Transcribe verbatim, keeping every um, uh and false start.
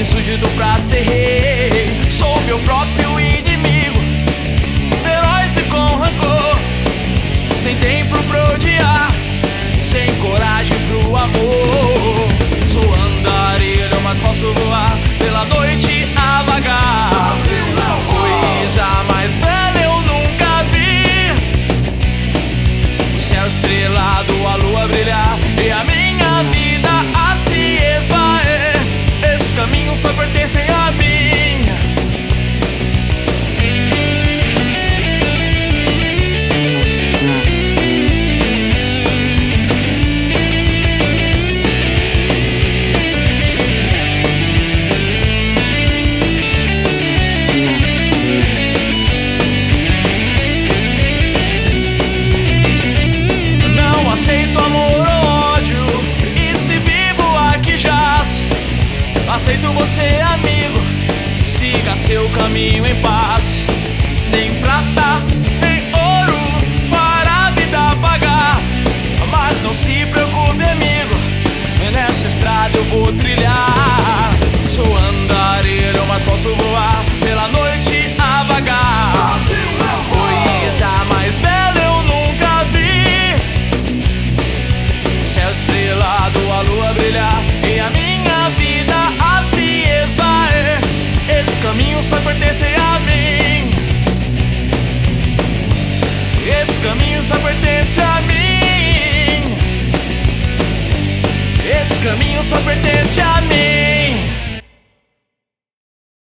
surgido pra ser rei. Sou meu próprio inimigo, feroz e com rancor, sem tempo pra odiar, sem coragem pro amor. Sou andarilho, mas posso voar pela noite a vagar. Coisa mais bela eu nunca vi, o céu estrelado, a lua brilhar e a minha vida a se esvair. Esse caminho só pertence a mim. Aceito você, amigo, siga seu caminho em paz. Nem prata, nem ouro fará a vida pagar. Mas não se preocupe, amigo, nessa estrada eu vou trilhar. Sou andarilho, mas posso voar pela noite a vagar. Coisa mais bela eu nunca vi, o céu estrelado, a lua brilhar e a minha vida a se esvair. Esse caminho só pertence a mim. Esse caminho só pertence a mim. Esse caminho só pertence a mim.